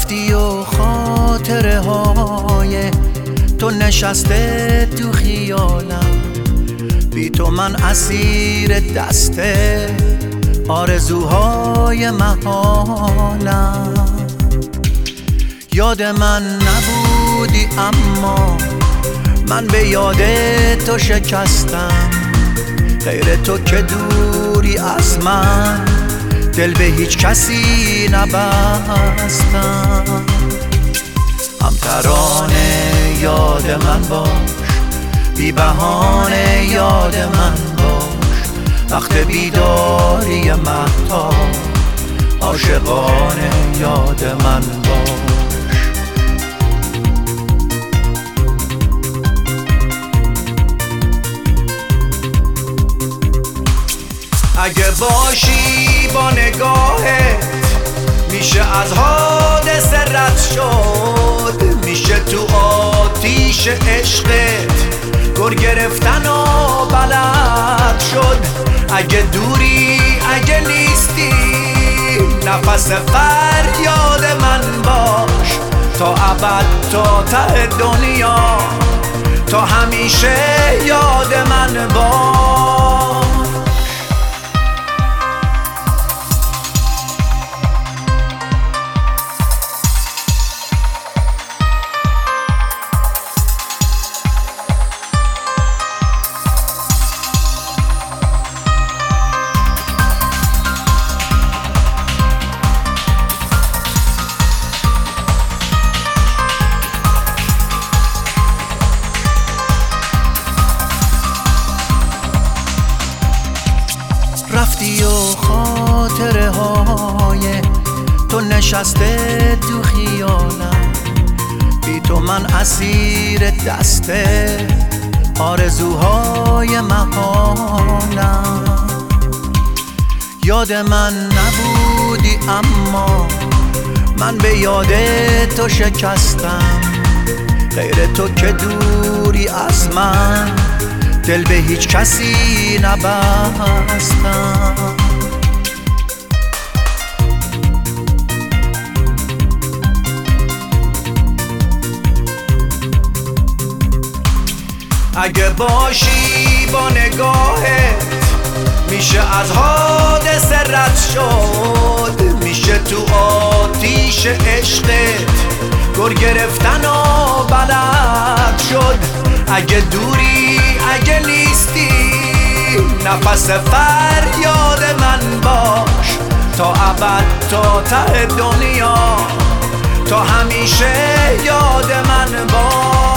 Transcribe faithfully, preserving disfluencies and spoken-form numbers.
رفتی و خاطره های تو نشسته تو خیالم، بی تو من اسیر دست آرزوهای محالم. یاد من نبودی اما من به یاد تو شکستم، غیر تو که دوری از من دل به هیچ کسی نبستم. هم ترانه یاد من باش، بی بهانه یاد من باش، وقت بیداری مهتاب عاشقانه یاد من باش. اگه باشی با نگاهت میشه از حادثه رد شد، میشه تو آتیش عشقت گر گرفتن و بلد شد. اگه دوری اگه نیستی نفس فریاد من باش، تا ابد تا ته دنیا تا همیشه یاد من باش. رفتی و خاطره های تو نشسته تو خیالم، بی تو من اسیر دست آرزوهای محالم. یاد من نبودی اما من به یاد تو شکستم، غیر تو که دوری از من دل به هیچ کسی نبستم. اگه باشی با نگاهت میشه از حادثه رد شد، میشه تو آتیش عشقت گر گرفتن و بلد شد. اگه دوری اگه نیستی نفس فریاد من باش، تا ابد تا ته دنیا تا همیشه یاد من باش.